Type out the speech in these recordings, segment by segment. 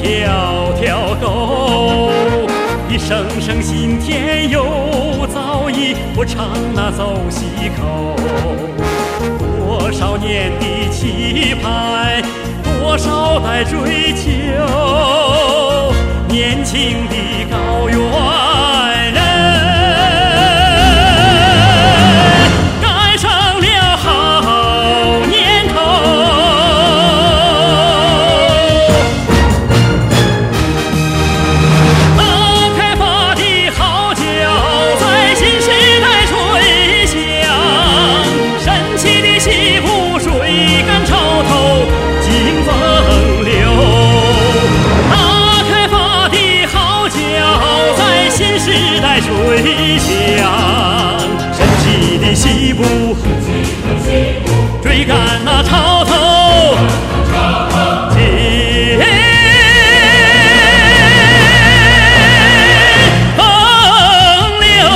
条条沟，一声声心田又早已不唱那走西口。多少年的期盼，多少代追求，年轻的高原人赶上了好年头。大开发的号角在新时代吹响，神奇的西部水赶潮头经风流。大开发的号角在新时代吹响，神奇的西部追赶那潮头经风流。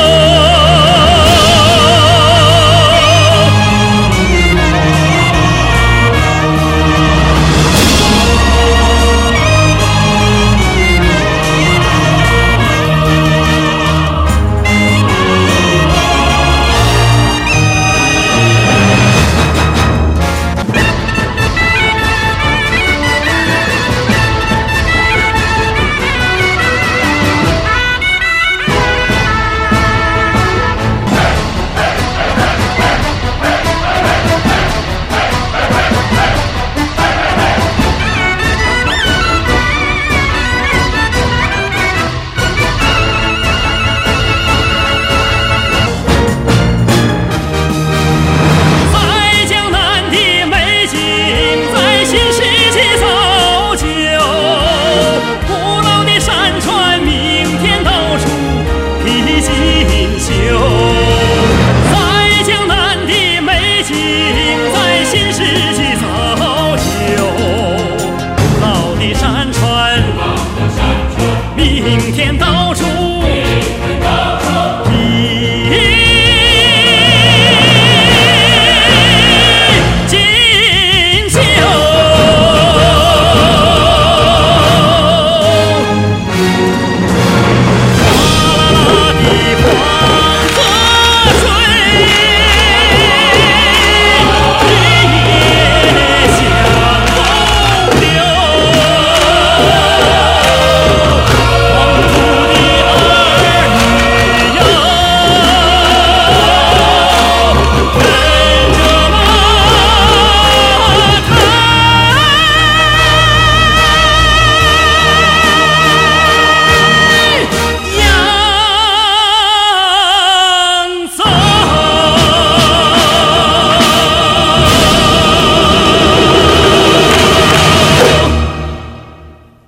明天。